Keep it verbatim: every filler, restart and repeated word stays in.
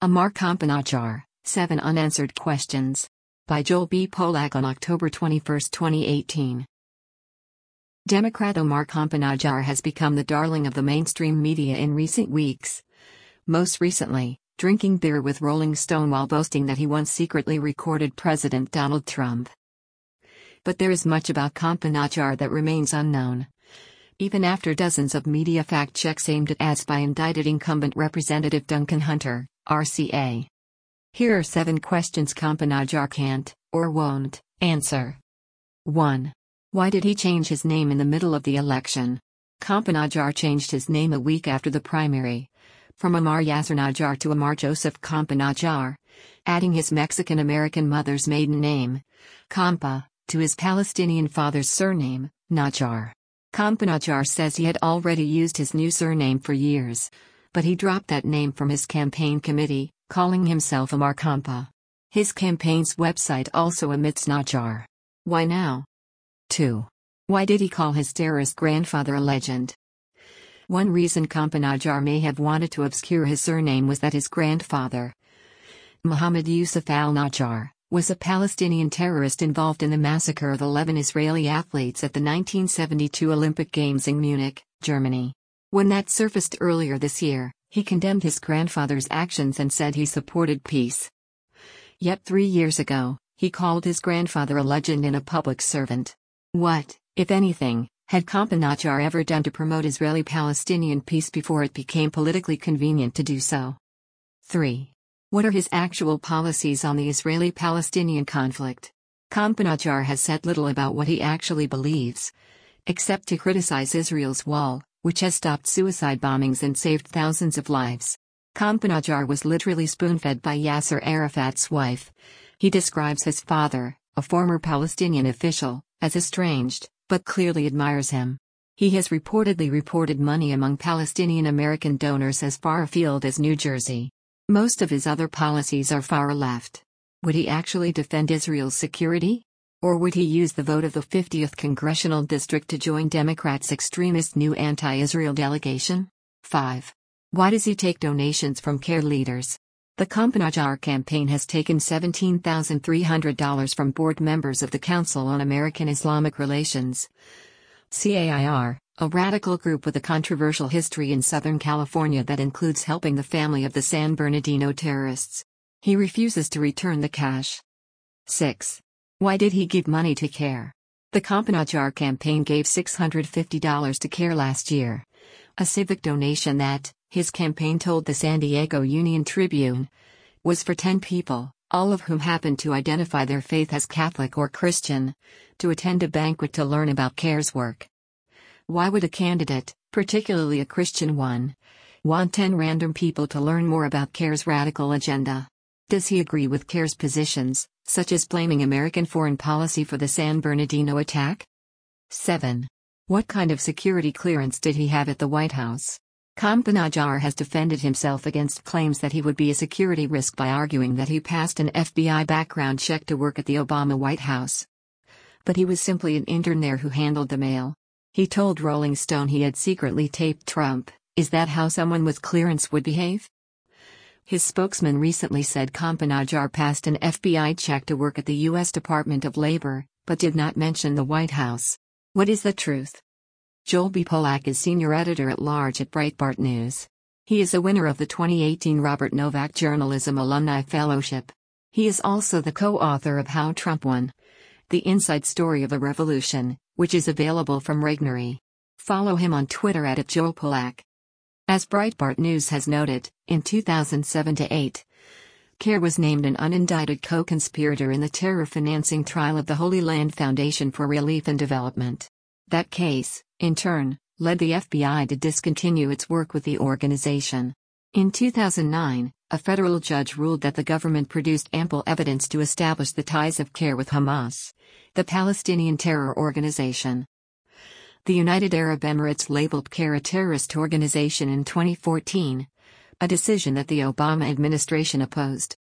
Amar Kampanajjar, Seven Unanswered Questions. By Joel B. Polak on October twenty-first, twenty eighteen. Democrat Omar Kampanajjar has become the darling of the mainstream media in recent weeks. Most recently, drinking beer with Rolling Stone while boasting that he once secretly recorded President Donald Trump. But there is much about Kampanajjar that remains unknown. Even after dozens of media fact-checks aimed at ads by indicted incumbent Representative Duncan Hunter, R C A. Here are seven questions Kampanajjar can't, or won't, answer. one. Why did he change his name in the middle of the election? Kampanajjar changed his name a week after the primary, from Amar Yasser Najjar to Amar Joseph Kampanajjar, adding his Mexican-American mother's maiden name, Kampa, to his Palestinian father's surname, Najjar. Kampanajjar says he had already used his new surname for years, but he dropped that name from his campaign committee, calling himself Amar Kampa. His campaign's website also omits Najjar. Why now? two. Why did he call his terrorist grandfather a legend? One reason Kampanajjar may have wanted to obscure his surname was that his grandfather, Mohammed Yusuf al-Najjar, was a Palestinian terrorist involved in the massacre of eleven Israeli athletes at the nineteen seventy-two Olympic Games in Munich, Germany. When that surfaced earlier this year, he condemned his grandfather's actions and said he supported peace. Yet three years ago, he called his grandfather a legend and a public servant. What, if anything, had Kampanajjar ever done to promote Israeli-Palestinian peace before it became politically convenient to do so? three. What are his actual policies on the Israeli-Palestinian conflict? Kampanajjar has said little about what he actually believes, except to criticize Israel's wall, which has stopped suicide bombings and saved thousands of lives. Kampanajjar was literally spoon-fed by Yasser Arafat's wife. He describes his father, a former Palestinian official, as estranged, but clearly admires him. He has reportedly reported money among Palestinian American donors as far afield as New Jersey. Most of his other policies are far left. Would he actually defend Israel's security? Or would he use the vote of the fiftieth Congressional District to join Democrats' extremist new anti-Israel delegation? five. Why does he take donations from CAIR leaders? The Kampanajjar campaign has taken seventeen thousand three hundred dollars from board members of the Council on American Islamic Relations, C A I R, a radical group with a controversial history in Southern California that includes helping the family of the San Bernardino terrorists. He refuses to return the cash. six. Why did he give money to CAIR? The Kampanajjar campaign gave six hundred fifty dollars to CAIR last year, a civic donation that, his campaign told the San Diego Union Tribune, was for ten people, all of whom happened to identify their faith as Catholic or Christian, to attend a banquet to learn about CAIR's work. Why would a candidate, particularly a Christian one, want ten random people to learn more about CAIR's radical agenda? Does he agree with CAIR's positions, such as blaming American foreign policy for the San Bernardino attack? seven. What kind of security clearance did he have at the White House? Kampanajjar has defended himself against claims that he would be a security risk by arguing that he passed an F B I background check to work at the Obama White House. But he was simply an intern there who handled the mail. He told Rolling Stone he had secretly taped Trump. Is that how someone with clearance would behave? His spokesman recently said Kampanajjar passed an F B I check to work at the U S Department of Labor, but did not mention the White House. What is the truth? Joel B. Polak is senior editor-at-large at Breitbart News. He is a winner of the twenty eighteen Robert Novak Journalism Alumni Fellowship. He is also the co-author of How Trump Won: The Inside Story of a Revolution, which is available from Regnery. Follow him on Twitter at Joel Polak. As Breitbart News has noted, in two thousand seven to eight, CAIR was named an unindicted co-conspirator in the terror financing trial of the Holy Land Foundation for Relief and Development. That case, in turn, led the F B I to discontinue its work with the organization. In two thousand nine, a federal judge ruled that the government produced ample evidence to establish the ties of CAIR with Hamas, the Palestinian terror organization. The United Arab Emirates labeled CAIR a terrorist organization in twenty fourteen, a decision that the Obama administration opposed.